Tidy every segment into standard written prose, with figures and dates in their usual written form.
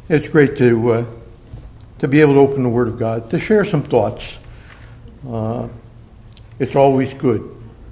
It's great to be able to open the Word of God, to share some thoughts. It's always good.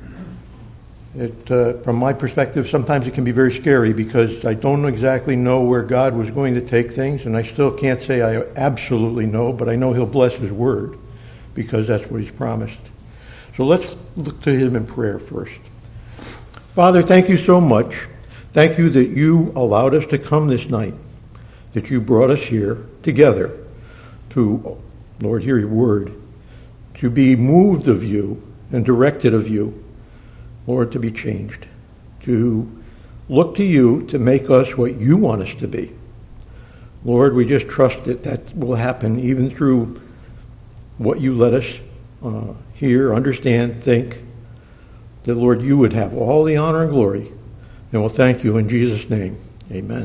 From my perspective, sometimes it can be very scary because I don't exactly know where God was going to take things, and I still can't say I absolutely know, but I know He'll bless His Word because that's what He's promised. So let's look to Him in prayer first. Father, thank you so much. Thank you that you allowed us to come this night, that you brought us here together to, Lord, hear your word, to be moved of you and directed of you, Lord, to be changed, to look to you to make us what you want us to be. Lord, we just trust that that will happen even through what you let us hear, understand, think, that, Lord, you would have all the honor and glory. And we'll thank you in Jesus' name. Amen.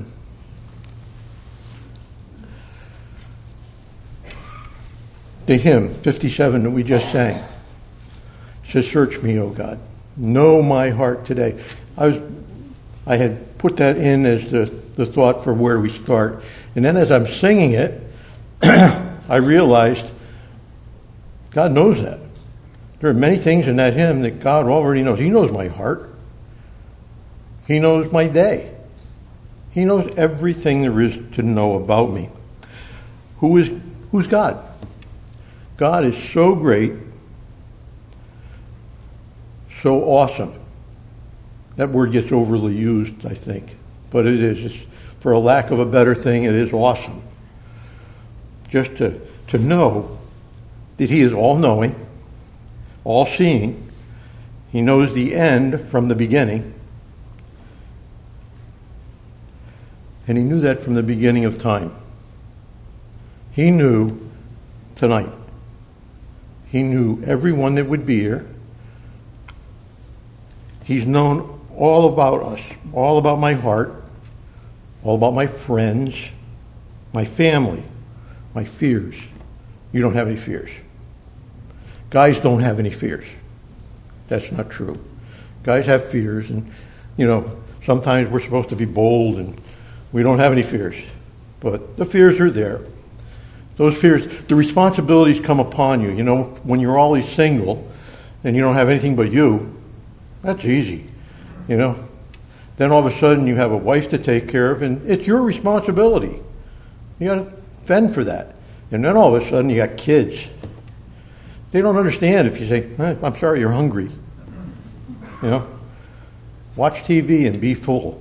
The hymn 57 that we just sang says, "Search me, O God, know my heart today." I had put that in as the thought for where we start. And then as I'm singing it, I realized God knows that. There are many things in that hymn that God already knows. He knows my heart. He knows my day. He knows everything there is to know about me. Who's God? God is so great, so awesome. That word gets overly used, I think. But it is. It's, for a lack of a better thing, it is awesome. Just to know that He is all-knowing, all-seeing. He knows the end from the beginning. And He knew that from the beginning of time. He knew tonight. He knew everyone that would be here. He's known all about us, all about my heart, all about my friends, my family, my fears. You don't have any fears. Guys don't have any fears. That's not true. Guys have fears, and, sometimes we're supposed to be bold, and we don't have any fears. But the fears are there. Those fears, the responsibilities come upon you. When you're always single and you don't have anything but you, that's easy. Then all of a sudden you have a wife to take care of, and it's your responsibility. You got to fend for that. And then all of a sudden you got kids. They don't understand if you say, "I'm sorry, you're hungry." Watch TV and be full.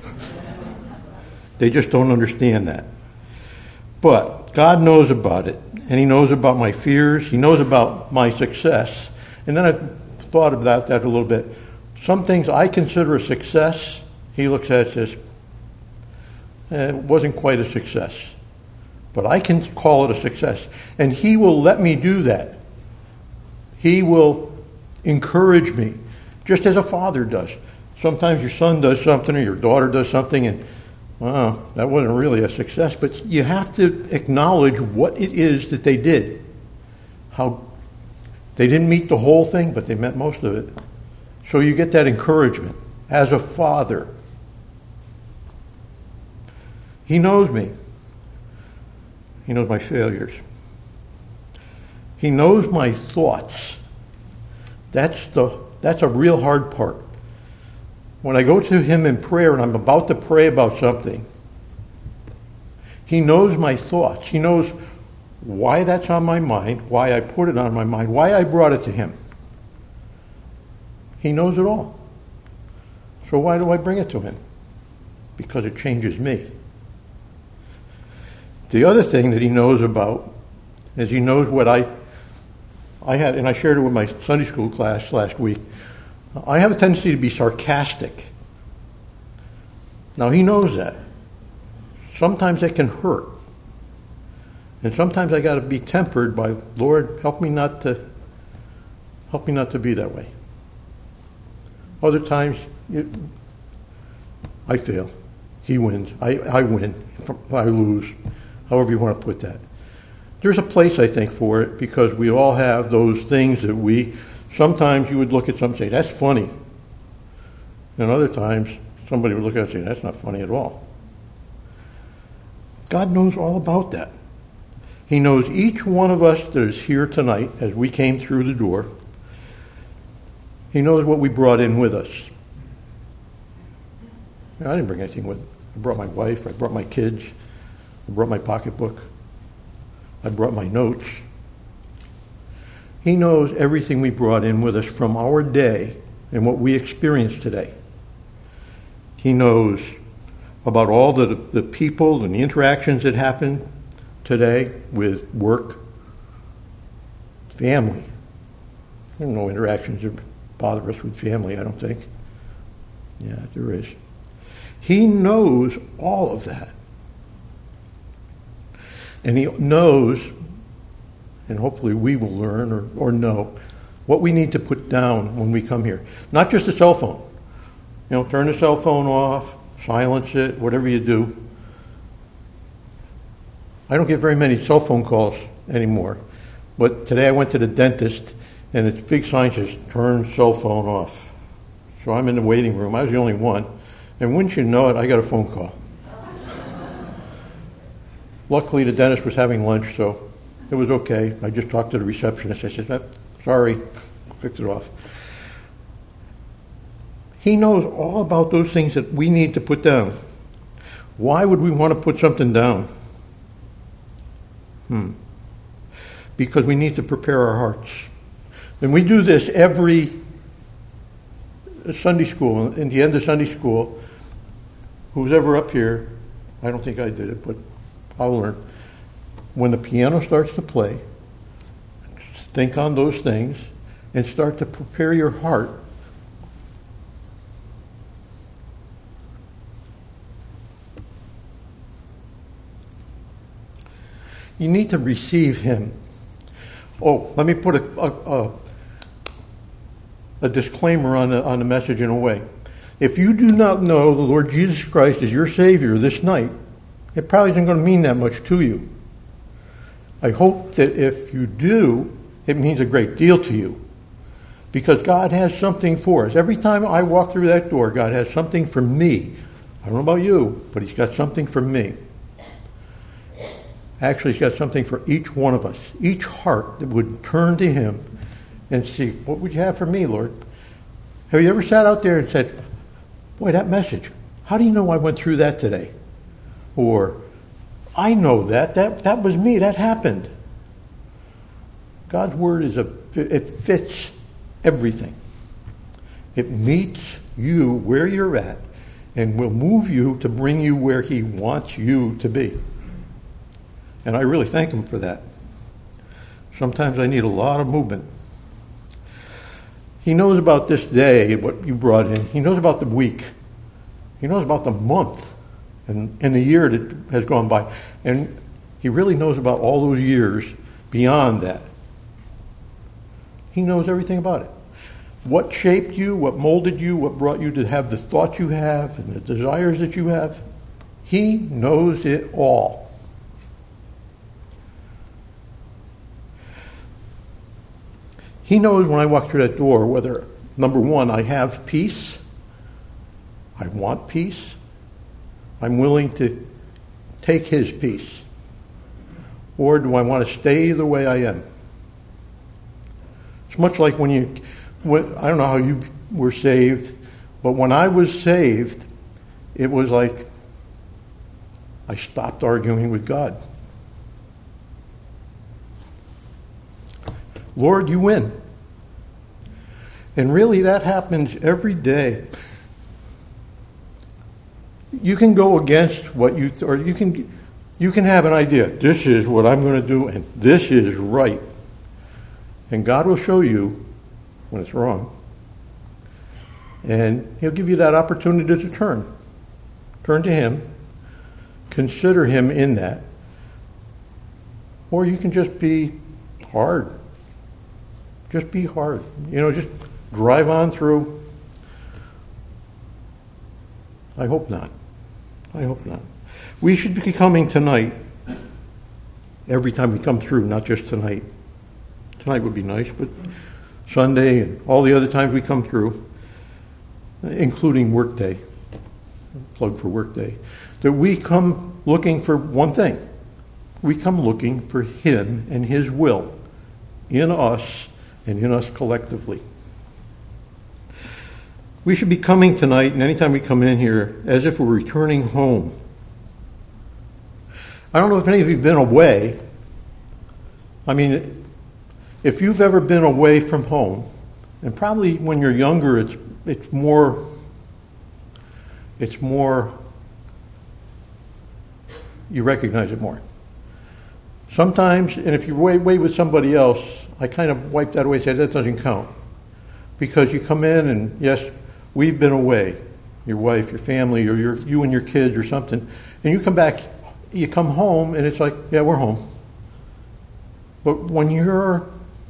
They just don't understand that. But God knows about it, and He knows about my fears. He knows about my success. And then I thought about that a little bit. Some things I consider a success, He looks at it and says, it wasn't quite a success. But I can call it a success. And He will let me do that. He will encourage me, just as a father does. Sometimes your son does something or your daughter does something, and wow, that wasn't really a success, but you have to acknowledge what it is that they did. How they didn't meet the whole thing, but they met most of it. So you get that encouragement as a father. He knows me. He knows my failures. He knows my thoughts. That's a real hard part. When I go to Him in prayer and I'm about to pray about something, He knows my thoughts. He knows why that's on my mind, why I put it on my mind, why I brought it to Him. He knows it all. So why do I bring it to Him? Because it changes me. The other thing that He knows about is He knows what I had, and I shared it with my Sunday school class last week. I have a tendency to be sarcastic. Now, He knows that. Sometimes that can hurt. And sometimes I got to be tempered by, "Lord, help me not to be that way." Other times, I fail. He wins. I win. I lose. However you want to put that. There's a place, I think, for it, because we all have those things that sometimes you would look at something and say, "That's funny." And other times, somebody would look at it and say, "That's not funny at all." God knows all about that. He knows each one of us that is here tonight as we came through the door. He knows what we brought in with us. I didn't bring anything with me. I brought my wife. I brought my kids. I brought my pocketbook. I brought my notes. He knows everything we brought in with us from our day and what we experienced today. He knows about all the people and the interactions that happened today with work, family. There are no interactions that bother us with family, I don't think. Yeah, there is. He knows all of that. And he knows, and hopefully we will learn or know, what we need to put down when we come here. Not just a cell phone. Turn the cell phone off, silence it, whatever you do. I don't get very many cell phone calls anymore. But today I went to the dentist, and its big sign says, turn cell phone off. So I'm in the waiting room. I was the only one. And wouldn't you know it, I got a phone call. Luckily, the dentist was having lunch, so it was okay. I just talked to the receptionist. I said, sorry, fix it off. He knows all about those things that we need to put down. Why would we want to put something down? Because we need to prepare our hearts. And we do this every Sunday school. In the end of Sunday school, who's ever up here, I don't think I did it, but I'll learn. When the piano starts to play, think on those things and start to prepare your heart. You need to receive him. Oh, let me put a disclaimer on the message in a way. If you do not know the Lord Jesus Christ as your Savior this night, it probably isn't going to mean that much to you. I hope that if you do, it means a great deal to you. Because God has something for us. Every time I walk through that door, God has something for me. I don't know about you, but he's got something for me. Actually, he's got something for each one of us. Each heart that would turn to him and see, what would you have for me, Lord? Have you ever sat out there and said, boy, that message, how do you know I went through that today? Or, I know that was me, that happened. God's word it fits everything. It meets you where you're at and will move you to bring you where he wants you to be. And I really thank him for that. Sometimes I need a lot of movement. He knows about this day, what you brought in. He knows about the week. He knows about the month and the year that has gone by. And he really knows about all those years beyond that. He knows everything about it. What shaped you, what molded you, what brought you to have the thoughts you have and the desires that you have. He knows it all. He knows when I walk through that door whether, number one, I have peace, I want peace, I'm willing to take his peace, or do I want to stay the way I am? It's much like when I don't know how you were saved, but when I was saved, it was like I stopped arguing with God. Lord, you win. And really that happens every day. You can go against what you can have an idea. This is what I'm going to do and this is right. And God will show you when it's wrong. And he'll give you that opportunity to turn. Turn to him. Consider him in that. Or you can just be hard. Just be hard. Just drive on through. I hope not. I hope not. We should be coming tonight every time we come through, not just tonight. Tonight would be nice, but Sunday and all the other times we come through, including workday. Plug for workday. that we come looking for one thing. We come looking for Him and His will in us and in us collectively. We should be coming tonight, and anytime we come in here, as if we're returning home. I don't know if any of you have been away. I mean, if you've ever been away from home, and probably when you're younger, it's more, you recognize it more. Sometimes, and if you're away with somebody else, I kind of wipe that away and say, that doesn't count. Because you come in and, yes, we've been away, your wife, your family, or you and your kids or something, and you come back, you come home, and it's like, yeah, we're home. But when you're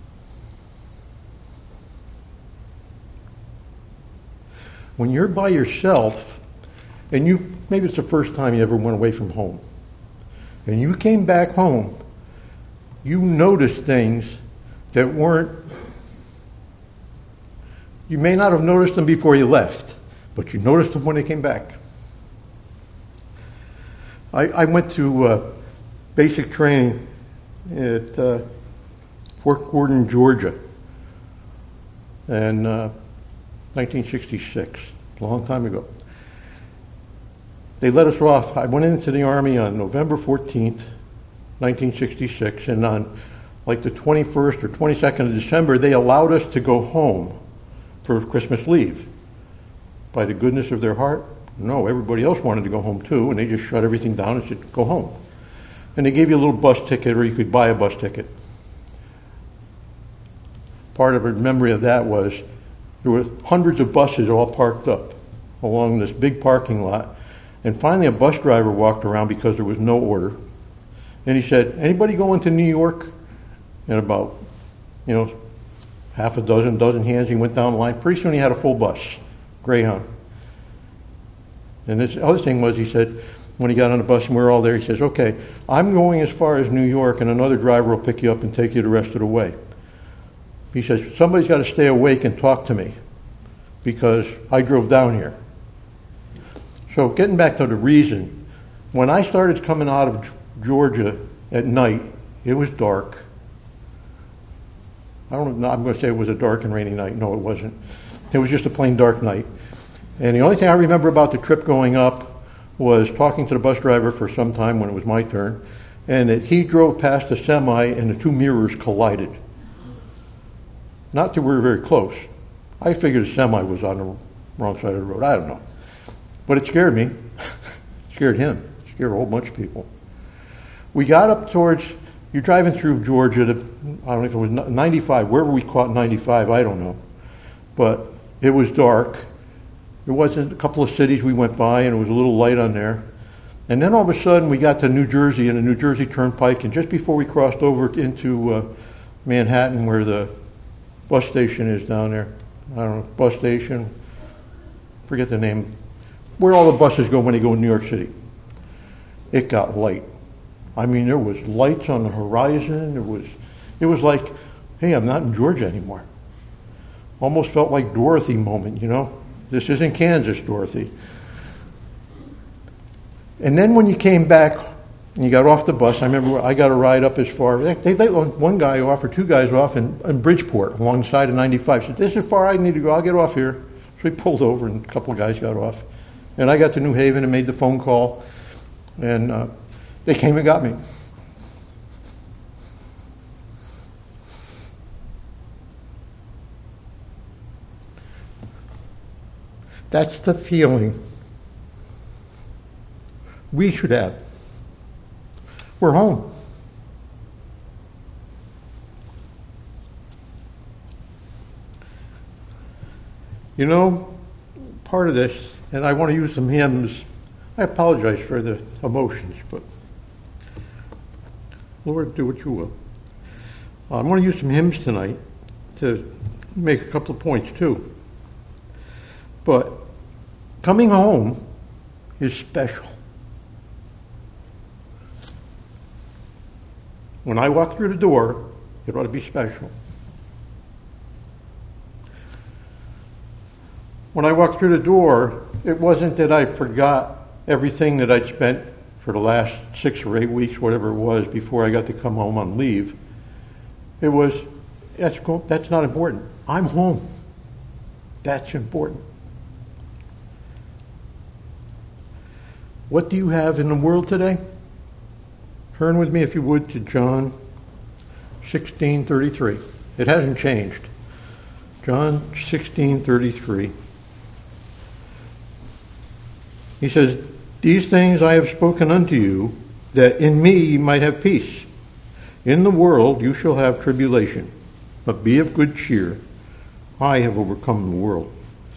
by yourself, and maybe it's the first time you ever went away from home, and you came back home, you noticed things that you may not have noticed them before you left, but you noticed them when they came back. I went to basic training at Fort Gordon, Georgia, in 1966, a long time ago. They let us off. I went into the Army on November 14th, 1966, and on like the 21st or 22nd of December, they allowed us to go home for Christmas leave. By the goodness of their heart, no, everybody else wanted to go home too, and they just shut everything down and said, go home. And they gave you a little bus ticket, or you could buy a bus ticket. Part of a memory of that was there were hundreds of buses all parked up along this big parking lot, and finally a bus driver walked around because there was no order, and he said, anybody going to New York? And about, half a dozen hands, he went down the line. Pretty soon he had a full bus, Greyhound. And this other thing was, he said, when he got on the bus and we were all there, he says, okay, I'm going as far as New York, and another driver will pick you up and take you the rest of the way. He says, somebody's got to stay awake and talk to me because I drove down here. So getting back to the reason, when I started coming out of Georgia at night, it was dark. I'm going to say it was a dark and rainy night. No, it wasn't. It was just a plain dark night. And the only thing I remember about the trip going up was talking to the bus driver for some time when it was my turn, and that he drove past a semi and the two mirrors collided. Not that we were very close. I figured the semi was on the wrong side of the road. I don't know. But it scared me. It scared him. It scared a whole bunch of people. We got up towards, you're driving through Georgia to, I don't know if it was 95, wherever we caught 95, I don't know. But it was dark. There wasn't a couple of cities we went by, and it was a little light on there. And then all of a sudden, we got to New Jersey and the New Jersey Turnpike, and just before we crossed over into Manhattan, where the bus station is down there, I don't know, bus station, forget the name, where all the buses go when they go in New York City. It got light. I mean, there was lights on the horizon. It was like, hey, I'm not in Georgia anymore. Almost felt like Dorothy moment, This isn't Kansas, Dorothy. And then when you came back and you got off the bus, I remember I got a ride up as far. They let one guy off or two guys off in Bridgeport along the side of 95. I said, this is far I need to go. I'll get off here. So we pulled over and a couple of guys got off. And I got to New Haven and made the phone call. And they came and got me. That's the feeling we should have. We're home. Part of this, and I want to use some hymns. I apologize for the emotions, but Lord, do what you will. I want to use some hymns tonight to make a couple of points too. But coming home is special. When I walk through the door, it ought to be special. When I walked through the door, it wasn't that I forgot everything that I'd spent for the last 6 or 8 weeks, whatever it was, before I got to come home on leave, it was, that's not important. I'm home. That's important. What do you have in the world today? Turn with me, if you would, to John 16:33. It hasn't changed. John 16:33. He says, "These things I have spoken unto you, that in me ye might have peace. In the world you shall have tribulation, but be of good cheer. I have overcome the world."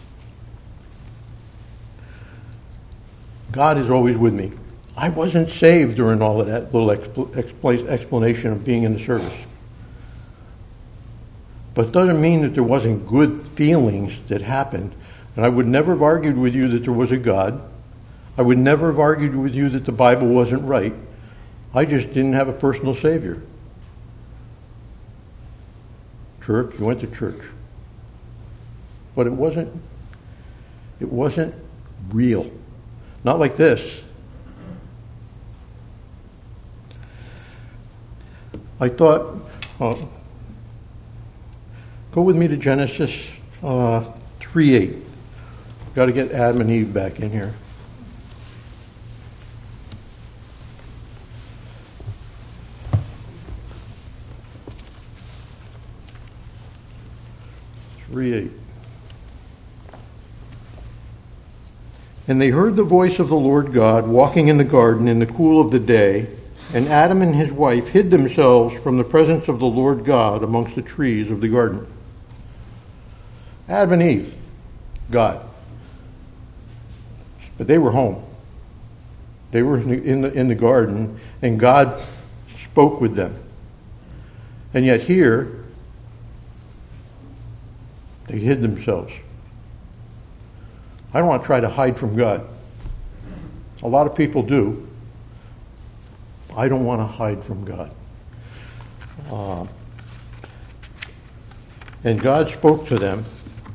God is always with me. I wasn't saved during all of that little explanation of being in the service. But it doesn't mean that there wasn't good feelings that happened. And I would never have argued with you that there was a God. I would never have argued with you that the Bible wasn't right. I just didn't have a personal Savior. Church, you went to church. But it wasn't real. Not like this. I thought, go with me to Genesis 3:8. Got to get Adam and Eve back in here. "And they heard the voice of the Lord God walking in the garden in the cool of the day, and Adam and his wife hid themselves from the presence of the Lord God amongst the trees of the garden." Adam and Eve, God. But they were home. They were in the garden, and God spoke with them. And yet here, they hid themselves. I don't want to try to hide from God. A lot of people do. I don't want to hide from God. And God spoke to them.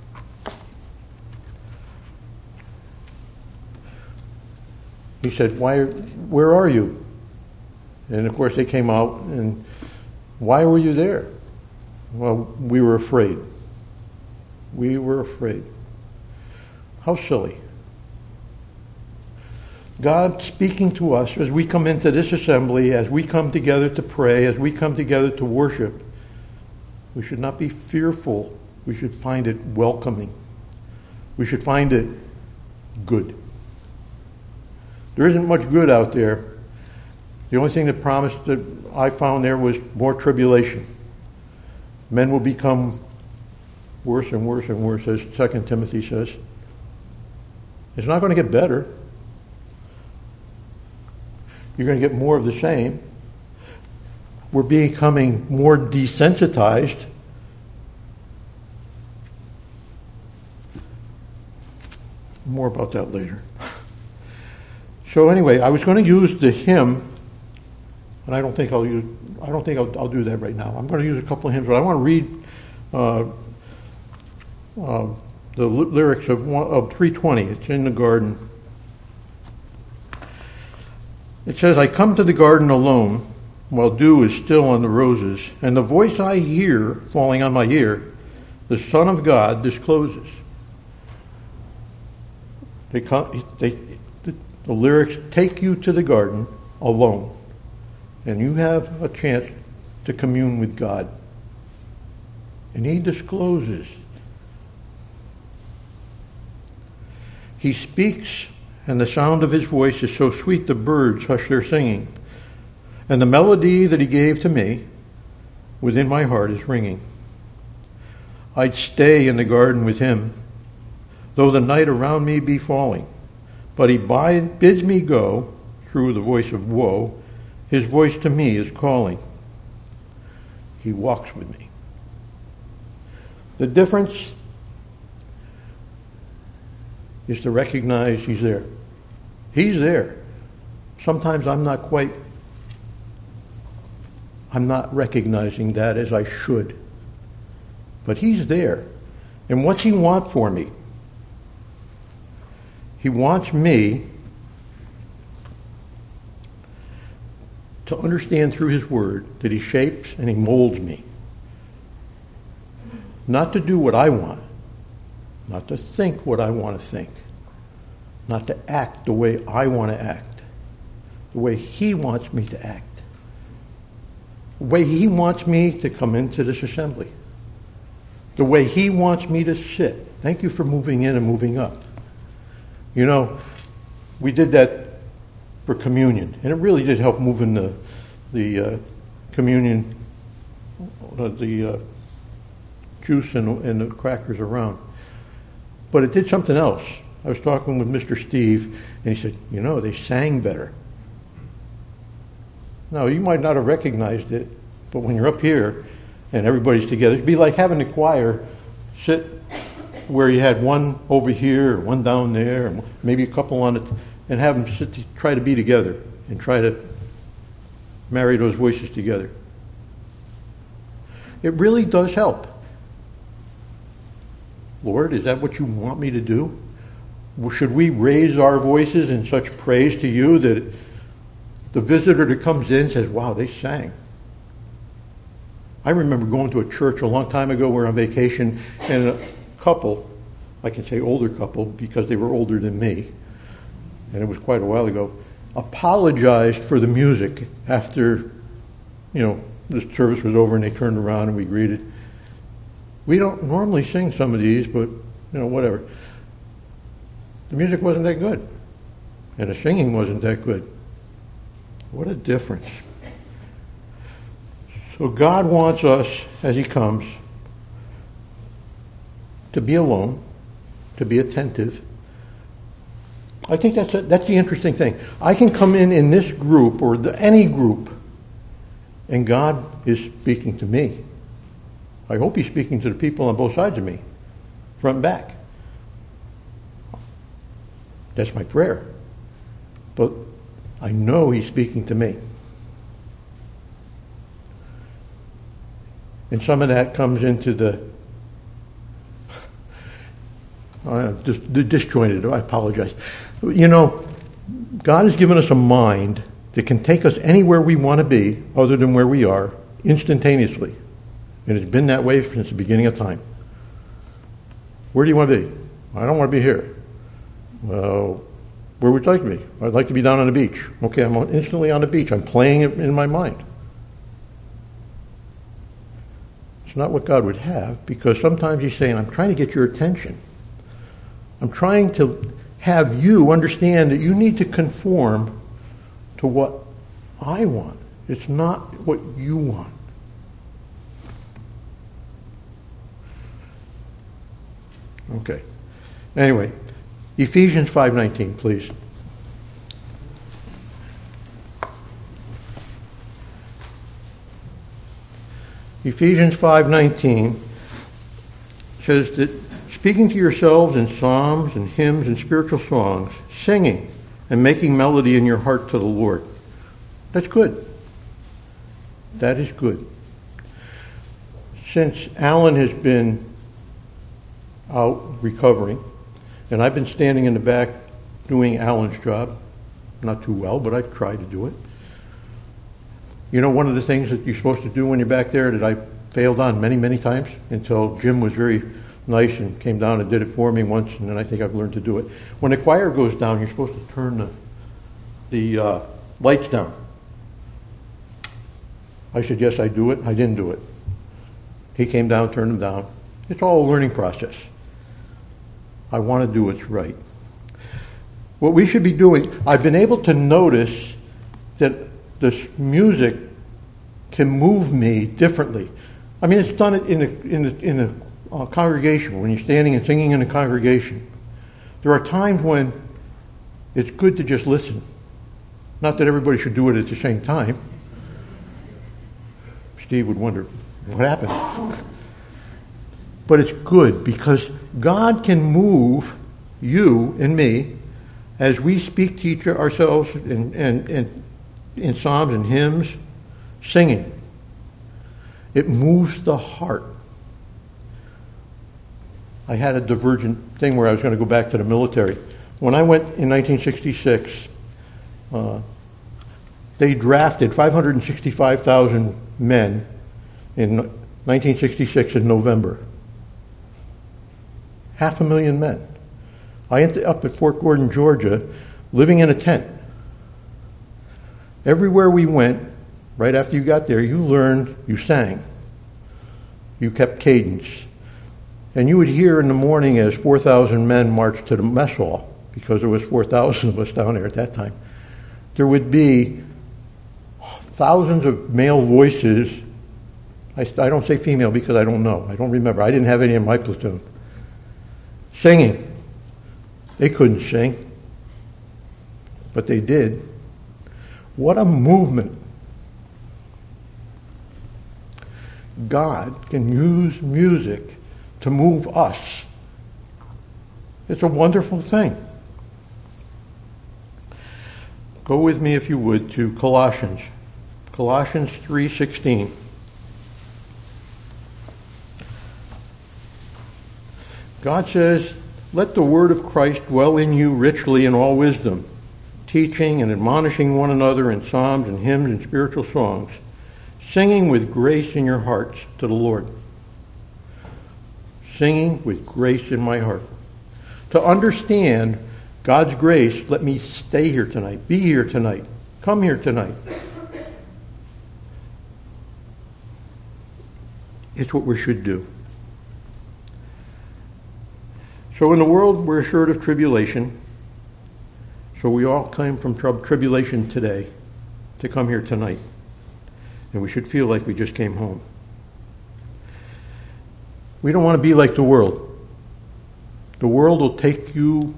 He said, "Where are you?" And of course they came out, and "Why were you there?" "Well, we were afraid." We were afraid. How silly. God speaking to us as we come into this assembly, as we come together to pray, as we come together to worship. We should not be fearful. We should find it welcoming. We should find it good. There isn't much good out there. The only thing that promised that I found there was more tribulation. Men will become worse and worse and worse, as 2 Timothy says. It's not going to get better. You're going to get more of the same. We're becoming more desensitized. More about that later. So anyway, I was going to use the hymn, and I don't think I'll do that right now. I'm going to use a couple of hymns, but I want to read the lyrics of 320. It's in the garden. It says, "I come to the garden alone, while dew is still on the roses, and the voice I hear falling on my ear, the Son of God discloses." The lyrics take you to the garden alone, and you have a chance to commune with God. And He discloses. He speaks, and the sound of His voice is so sweet the birds hush their singing. And the melody that He gave to me within my heart is ringing. I'd stay in the garden with Him, though the night around me be falling. But He bids me go through the voice of woe. His voice to me is calling. He walks with me. The difference is to recognize He's there. He's there. Sometimes I'm not recognizing that as I should. But He's there. And what's He want for me? He wants me to understand through his word that he shapes and he molds me. Not to do what I want, not to think what I want to think, not to act the way I want to act, the way he wants me to act, the way he wants me to come into this assembly, the way he wants me to sit. Thank you for moving in and moving up. You know, we did that for communion, and it really did help moving the communion, the juice and the crackers around. But it did something else. I was talking with Mr. Steve, and he said, you know, they sang better. Now, you might not have recognized it, but when you're up here and everybody's together, it'd be like having the choir sit where you had one over here, or one down there, and maybe a couple on it, and have them sit try to be together and try to marry those voices together. It really does help. Lord, is that what you want me to do? Should we raise our voices in such praise to you that the visitor that comes in says, wow, they sang? I remember going to a church a long time ago. We were on vacation, and a couple, I can say older couple because they were older than me, and it was quite a while ago, apologized for the music after, the service was over and they turned around and we greeted. We don't normally sing some of these, but, whatever. The music wasn't that good, and the singing wasn't that good. What a difference. So God wants us, as he comes, to be alone, to be attentive. I think that's the interesting thing. I can come in this group or any group, and God is speaking to me. I hope he's speaking to the people on both sides of me, front and back. That's my prayer. But I know he's speaking to me. And some of that comes into the disjointed. I apologize. God has given us a mind that can take us anywhere we want to be other than where we are instantaneously. And it's been that way since the beginning of time. Where do you want to be? I don't want to be here. Well, where would you like to be? I'd like to be down on the beach. Okay, I'm instantly on the beach. I'm playing it in my mind. It's not what God would have, because sometimes he's saying, I'm trying to get your attention. I'm trying to have you understand that you need to conform to what I want. It's not what you want. Okay. Anyway, Ephesians 5:19, please. Ephesians 5:19 says that speaking to yourselves in psalms and hymns and spiritual songs, singing and making melody in your heart to the Lord. That's good. That is good. Since Alan has been out recovering, and I've been standing in the back doing Alan's job, not too well, but I try to do it. One of the things that you're supposed to do when you're back there that I failed on many, many times until Jim was very nice and came down and did it for me once, and then I think I've learned to do it. When the choir goes down, you're supposed to turn the lights down. I said, yes, I do it. I didn't do it. He came down, turned them down. It's all a learning process. I want to do what's right. What we should be doing, I've been able to notice that this music can move me differently. I mean, it's done it in a congregation, when you're standing and singing in a congregation. There are times when it's good to just listen. Not that everybody should do it at the same time. Steve would wonder, what happened? But it's good because God can move you and me as we speak to ourselves in psalms and hymns, singing. It moves the heart. I had a divergent thing where I was going to go back to the military. When I went in 1966, They drafted 565,000 men in 1966 in November. 500,000 men. I ended up at Fort Gordon, Georgia, living in a tent. Everywhere we went, right after you got there, you learned, you sang. You kept cadence. And you would hear in the morning as 4,000 men marched to the mess hall, because there was 4,000 of us down there at that time. There would be thousands of male voices. I don't say female because I don't know. I don't remember. I didn't have any in my platoon. Singing. They couldn't sing, but they did. What a movement. God can use music to move us. It's a wonderful thing. Go with me, if you would, to Colossians. Colossians 3:16. God says, "Let the word of Christ dwell in you richly in all wisdom, teaching and admonishing one another in psalms and hymns and spiritual songs, singing with grace in your hearts to the Lord." Singing with grace in my heart. To understand God's grace, let me stay here tonight, be here tonight, come here tonight. It's what we should do. So in the world, we're assured of tribulation. So we all came from tribulation today to come here tonight. And we should feel like we just came home. We don't want to be like the world. The world will take you.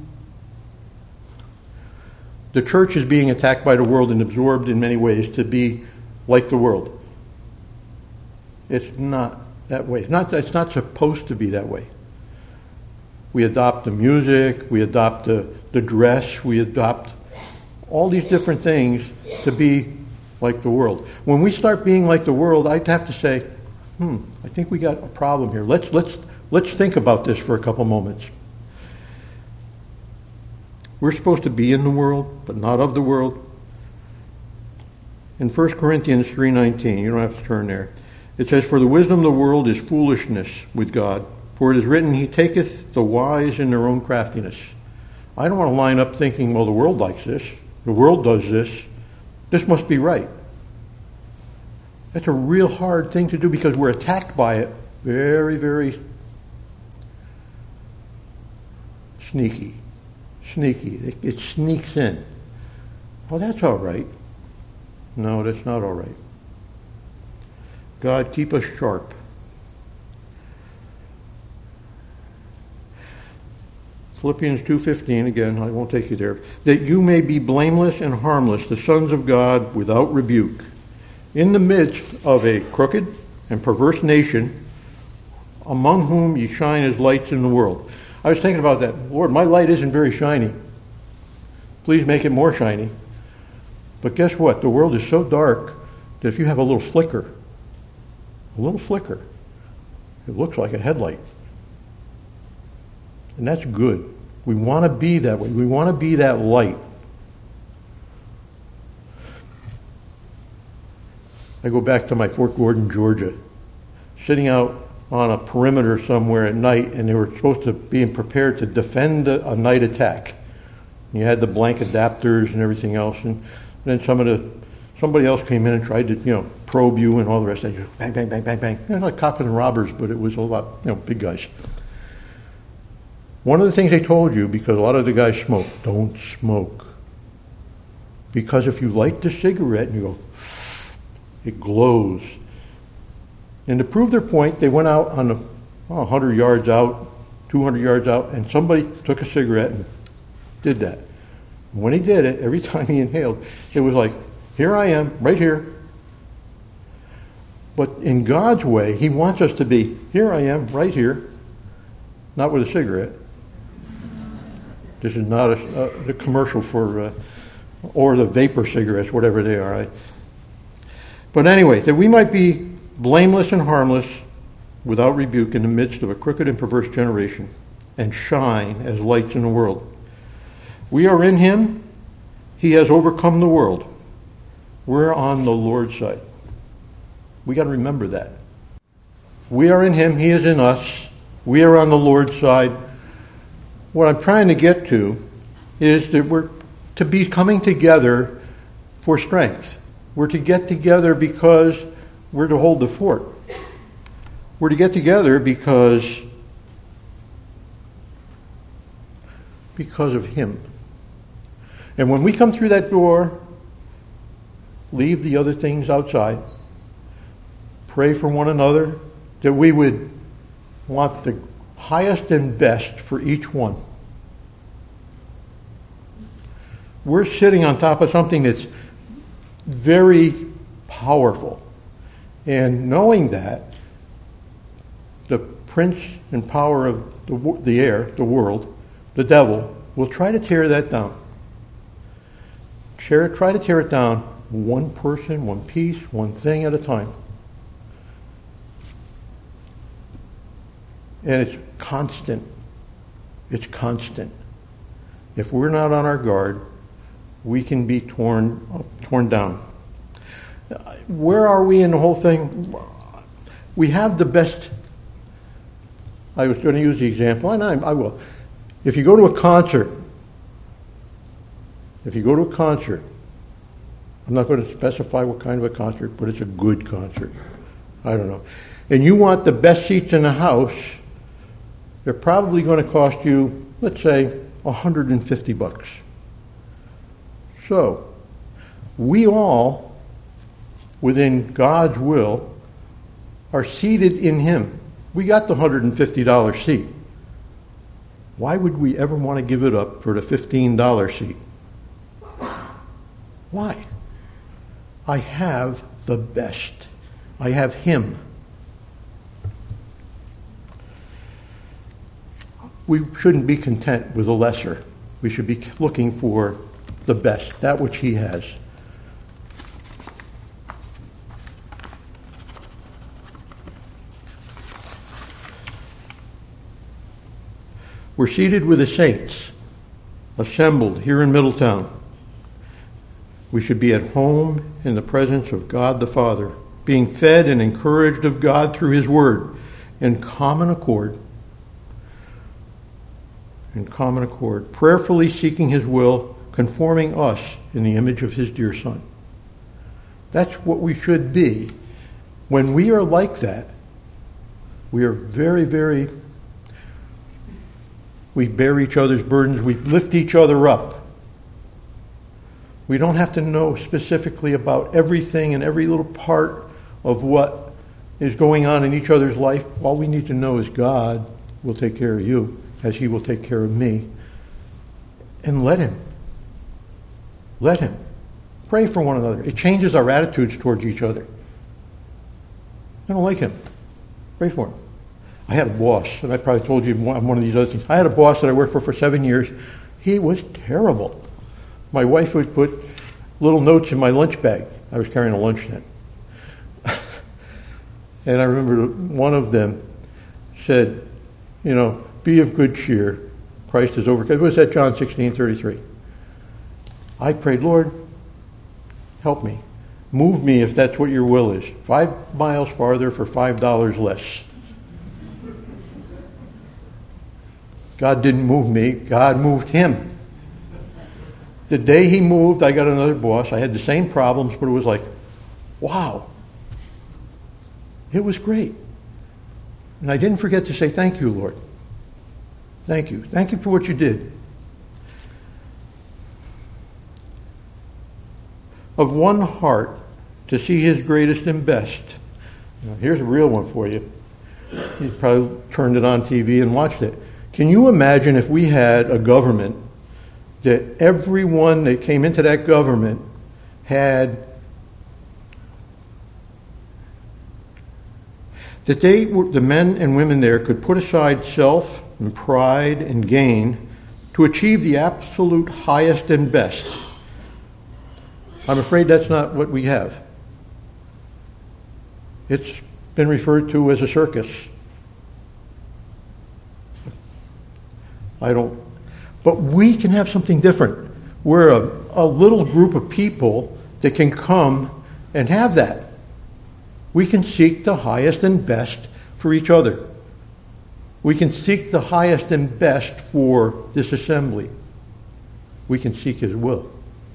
The church is being attacked by the world and absorbed in many ways to be like the world. It's not that way. It's not supposed to be that way. We adopt the music, we adopt the dress, we adopt all these different things to be like the world. When we start being like the world, I'd have to say, I think we got a problem here. Let's think about this for a couple moments. We're supposed to be in the world, but not of the world. In 1 Corinthians 3:19, you don't have to turn there. It says, "For the wisdom of the world is foolishness with God. For it is written, He taketh the wise in their own craftiness." I don't want to line up thinking, well, the world likes this. The world does this. This must be right. That's a real hard thing to do because we're attacked by it very, very sneaky. It sneaks in. Well, that's all right. No, that's not all right. God, keep us sharp. Philippians 2:15, again, I won't take you there. "That you may be blameless and harmless, the sons of God, without rebuke, in the midst of a crooked and perverse nation, among whom ye shine as lights in the world." I was thinking about that. Lord, my light isn't very shiny. Please make it more shiny. But guess what? The world is so dark that if you have a little flicker, it looks like a headlight. And that's good. We want to be that way. We want to be that light. I go back to my Fort Gordon, Georgia, sitting out on a perimeter somewhere at night, and they were supposed to be prepared to defend a night attack. You had the blank adapters and everything else, and then somebody else came in and tried to, probe you and all the rest. And just bang, bang, bang, bang, bang. Like cops and robbers, but it was a lot, big guys. One of the things they told you, because a lot of the guys smoke, don't smoke. Because if you light the cigarette and you go, it glows. And to prove their point, they went out on 100 yards out, 200 yards out, and somebody took a cigarette and did that. And when he did it, every time he inhaled, it was like, here I am, right here. But in God's way, He wants us to be, here I am, right here, not with a cigarette. This is not a commercial for, or the vapor cigarettes, whatever they are. But anyway, that we might be blameless and harmless, without rebuke, in the midst of a crooked and perverse generation, and shine as lights in the world. We are in Him. He has overcome the world. We're on the Lord's side. We got to remember that. We are in him, he is in us. We are on the Lord's side. What I'm trying to get to is that we're to be coming together for strength. We're to get together because we're to hold the fort. We're to get together because of him. And when we come through that door, leave the other things outside. Pray for one another, that we would want the highest and best for each one. We're sitting on top of something that's very powerful. And knowing that, the prince and power of the air, the world, the devil, will try to tear that down. Try to tear it down one person, one piece, one thing at a time. And it's constant. It's constant. If we're not on our guard, we can be torn down. Where are we in the whole thing? We have the best. I was going to use the example, and I will. If you go to a concert, I'm not going to specify what kind of a concert, but it's a good concert. I don't know. And you want the best seats in the house, they're probably going to cost you, let's say, $150. So, we all, within God's will, are seated in him. We got the $150 seat. Why would we ever want to give it up for the $15 seat? Why? I have the best. I have him. We shouldn't be content with the lesser. We should be looking for the best, that which he has. We're seated with the saints, assembled here in Middletown. We should be at home in the presence of God the Father, being fed and encouraged of God through his word, in common accord, prayerfully seeking his will, conforming us in the image of his dear Son. That's what we should be. When we are like that, we are very, very, we bear each other's burdens, we lift each other up. We don't have to know specifically about everything and every little part of what is going on in each other's life. All we need to know is God will take care of you as he will take care of me. And let him. Let him. Pray for one another. It changes our attitudes towards each other. I don't like him. Pray for him. I had a boss, and I probably told you one of these other things. I had a boss that I worked for 7 years. He was terrible. My wife would put little notes in my lunch bag. I was carrying a lunch then. And I remember one of them said, be of good cheer. Christ is overcome. It was at John 16:33. I prayed, Lord, help me. Move me if that's what your will is. 5 miles farther for $5 less. God didn't move me. God moved him. The day he moved, I got another boss. I had the same problems, but it was like, wow. It was great. And I didn't forget to say, thank you, Lord. Thank you. Thank you for what you did. Of one heart to see his greatest and best. Now, here's a real one for you. You probably turned it on TV and watched it. Can you imagine if we had a government that everyone that came into that government had, that the men and women there could put aside self and pride and gain to achieve the absolute highest and best? I'm afraid that's not what we have. It's been referred to as a circus. But we can have something different. We're a little group of people that can come and have that. We can seek the highest and best for each other. We can seek the highest and best for this assembly. We can seek His will.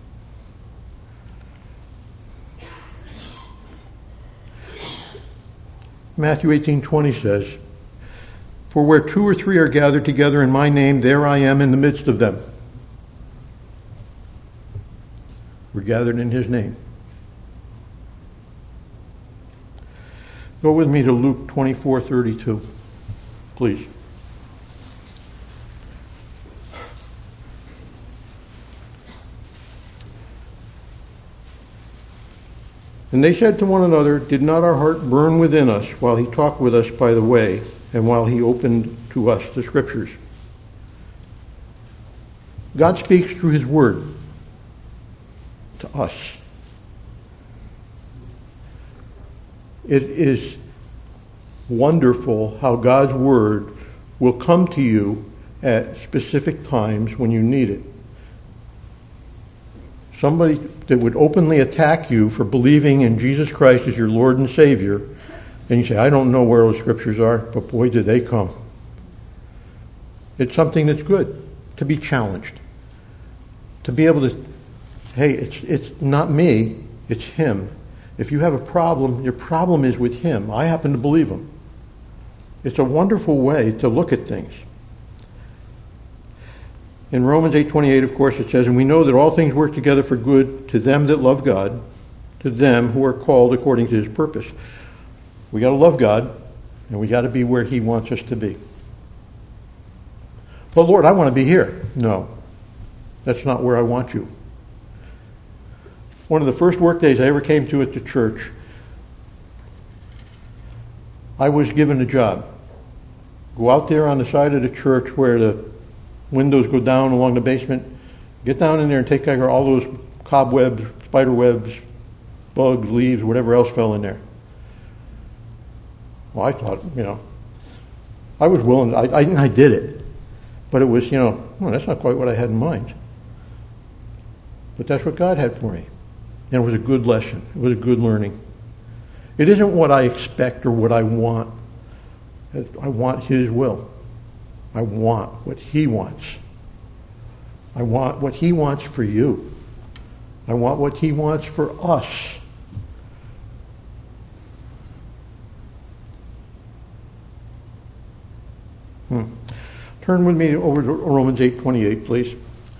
Matthew 18:20 says, "For where 2 or 3 are gathered together in my name, there I am in the midst of them." We're gathered in His name. Go with me to Luke 24:32, please. "And they said to one another, 'Did not our heart burn within us while He talked with us by the way, and while He opened to us the Scriptures?'" God speaks through His Word to us. It is wonderful how God's Word will come to you at specific times when you need it. Somebody that would openly attack you for believing in Jesus Christ as your Lord and Savior, and you say, "I don't know where those Scriptures are," but boy, do they come. It's something that's good to be challenged. To be able to, hey, it's not me, it's Him. If you have a problem, your problem is with Him. I happen to believe Him. It's a wonderful way to look at things. In Romans 8:28, of course, it says, "And we know that all things work together for good to them that love God, to them who are called according to His purpose." We got to love God, and we got to be where He wants us to be. "But Lord, I want to be here." No, that's not where I want you. One of the first work days I ever came to at the church, I was given a job. Go out there on the side of the church where the windows go down along the basement. Get down in there and take care of all those cobwebs, spider webs, bugs, leaves, whatever else fell in there. Well, I thought, I was willing. I did it. But it was, that's not quite what I had in mind. But that's what God had for me. And it was a good lesson. It was a good learning. It isn't what I expect or what I want. I want His will. I want what He wants. I want what He wants for you. I want what He wants for us. Turn with me over to Romans 8:28, please.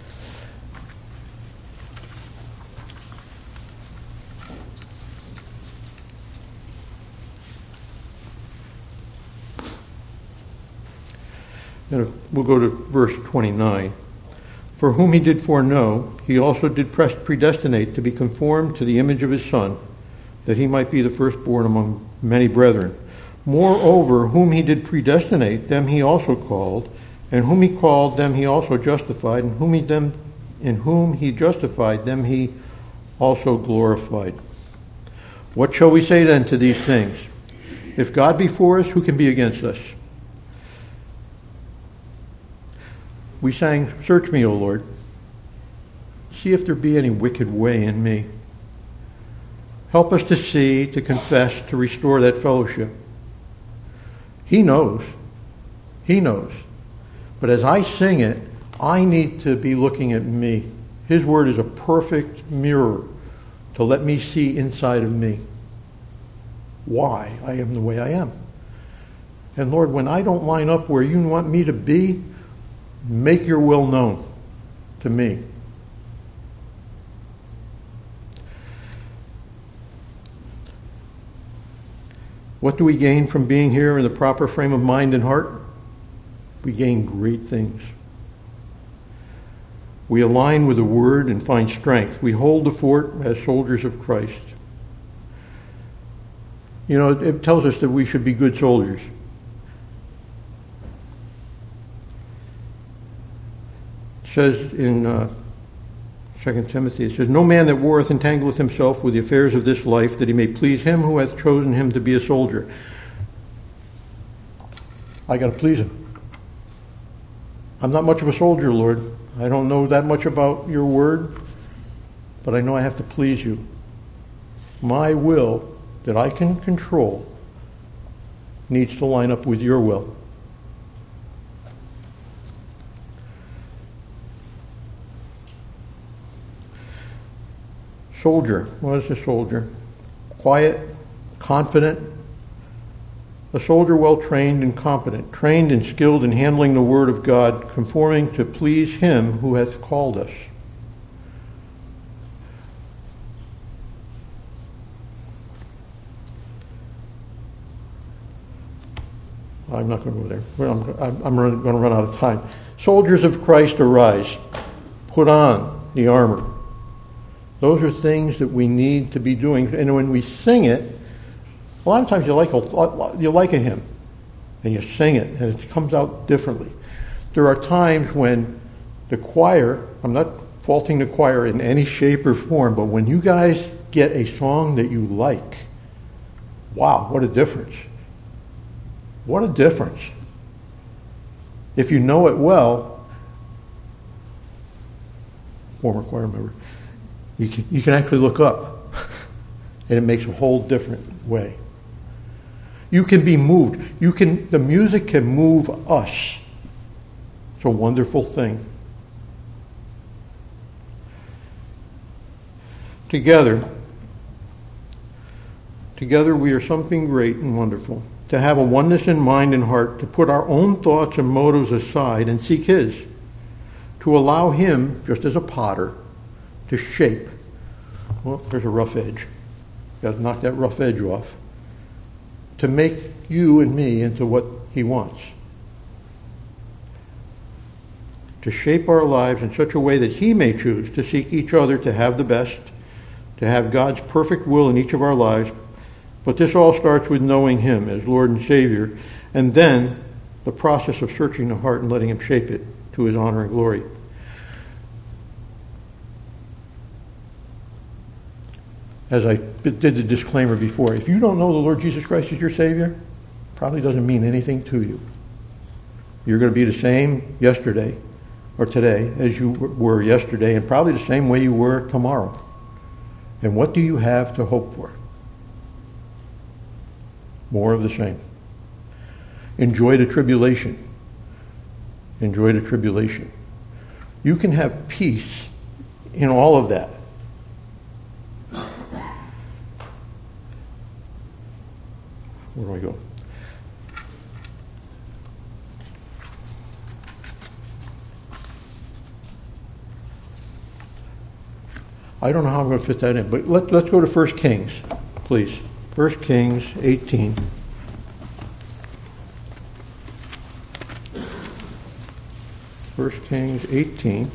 And we'll go to verse 29. "For whom He did foreknow, He also did predestinate to be conformed to the image of His Son, that He might be the firstborn among many brethren. Moreover, whom He did predestinate, them He also called, and whom He called, them He also justified, and in whom He justified, them He also glorified. What shall we say then to these things? If God be for us, who can be against us?" We sang, "Search me, O Lord. See if there be any wicked way in me. Help us to see, to confess, to restore that fellowship." He knows. He knows. But as I sing it, I need to be looking at me. His Word is a perfect mirror to let me see inside of me why I am the way I am. And Lord, when I don't line up where you want me to be, make your will known to me. What do we gain from being here in the proper frame of mind and heart? We gain great things. We align with the Word and find strength. We hold the fort as soldiers of Christ. It tells us that we should be good soldiers. It says in 2 Timothy, it says, "No man that warreth entangleth himself with the affairs of this life, that he may please him who hath chosen him to be a soldier." I got to please Him. I'm not much of a soldier, Lord. I don't know that much about your Word, but I know I have to please you. my will that I can control needs to line up with your will. Soldier. What is a soldier? Quiet, confident. A soldier well trained and competent, trained and skilled in handling the word of God, conforming to please him who hath called us. I'm not going to go there. I'm going to run out of time. Soldiers of Christ, arise. Put on the armor. Those are things that we need to be doing. And when we sing it, a lot of times you like a hymn, and you sing it, and it comes out differently. There are times when the choir, I'm not faulting the choir in any shape or form, but when you guys get a song that you like, wow, what a difference. What a difference. If you know it well, former choir member, you can actually look up, and it makes a whole different way. You can be moved. The music can move us. It's a wonderful thing. Together we are something great and wonderful. To have a oneness in mind and heart, to put our own thoughts and motives aside and seek his. To allow him, just as a potter, to shape. Well, there's a rough edge. You got to knock that rough edge off. To make you and me into what he wants. To shape our lives in such a way that he may choose to seek each other to have the best, to have God's perfect will in each of our lives. But this all starts with knowing him as Lord and Savior, and then the process of searching the heart and letting him shape it to his honor and glory. As I did the disclaimer before, if you don't know the Lord Jesus Christ as your Savior, probably doesn't mean anything to you. You're going to be the same yesterday or today as you were yesterday, and probably the same way you were tomorrow. And what do you have to hope for? More of the same. Enjoy the tribulation. Enjoy the tribulation. You can have peace in all of that. Where do I go? I don't know how I'm going to fit that in, but let's go to 1 Kings, please. 1 Kings 18. First Kings 18.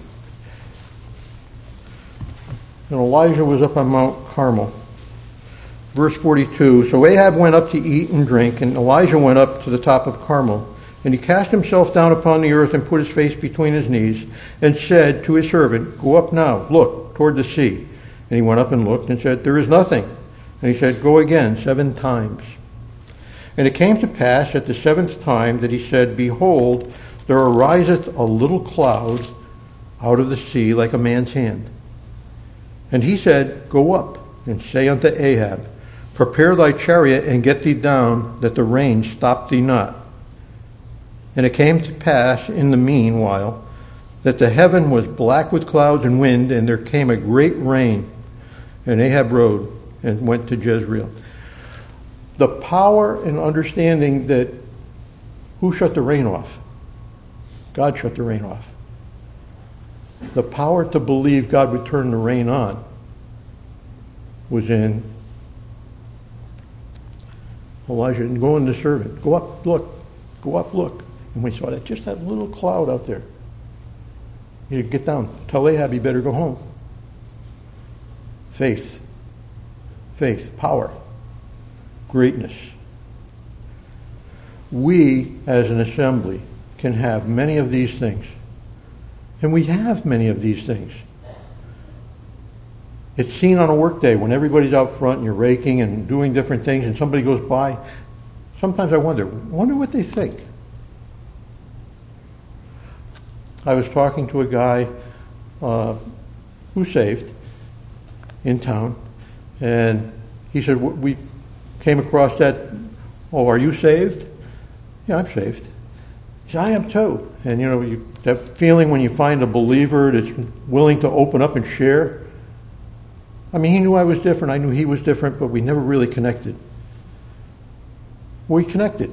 And Elijah was up on Mount Carmel. Verse 42, so Ahab went up to eat and drink, and Elijah went up to the top of Carmel. And he cast himself down upon the earth and put his face between his knees, and said to his servant, go up now, look toward the sea. And he went up and looked and said, there is nothing. And he said, go again 7 times. And it came to pass at the 7th time that he said, behold, there ariseth a little cloud out of the sea like a man's hand. And he said, go up and say unto Ahab, prepare thy chariot and get thee down, that the rain stop thee not. And it came to pass in the meanwhile that the heaven was black with clouds and wind, and there came a great rain. And Ahab rode and went to Jezreel. The power and understanding that who shut the rain off? God shut the rain off. The power to believe God would turn the rain on was in Elijah. And go in the servant. Go up, look. Go up, look. And we saw that, just that little cloud out there. You get down. Tell Ahab he better go home. Faith. Faith. Power. Greatness. We, as an assembly, can have many of these things. And we have many of these things. It's seen on a work day when everybody's out front and you're raking and doing different things and somebody goes by. Sometimes I wonder what they think. I was talking to a guy who's saved in town, and He said, we came across that, oh, are you saved? Yeah, I'm saved. He said, I am too. And that feeling when you find a believer that's willing to open up and share. I mean, he knew I was different. I knew he was different, but we never really connected. We connected.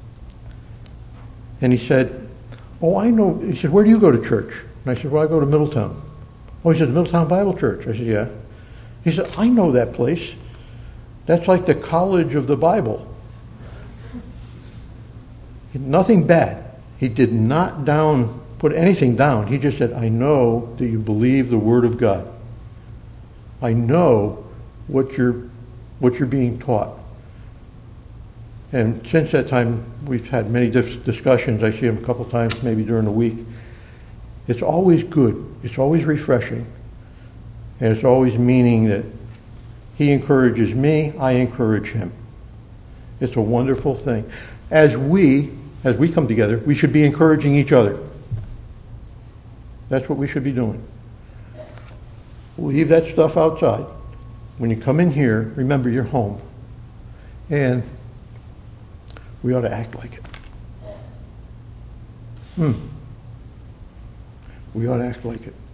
And he said, oh, I know. He said, where do you go to church? And I said, well, I go to Middletown. Oh, he said, Middletown Bible Church. I said, yeah. He said, I know that place. That's like the college of the Bible. Nothing bad. He did not put anything down. He just said, I know that you believe the Word of God. I know what you're being taught. And since that time, we've had many discussions. I see him a couple times, maybe during the week. It's always good. It's always refreshing. And it's always meaning that he encourages me, I encourage him. It's a wonderful thing. As we come together, we should be encouraging each other. That's what we should be doing. Leave that stuff outside. When you come in here, remember you're home. And we ought to act like it. We ought to act like it.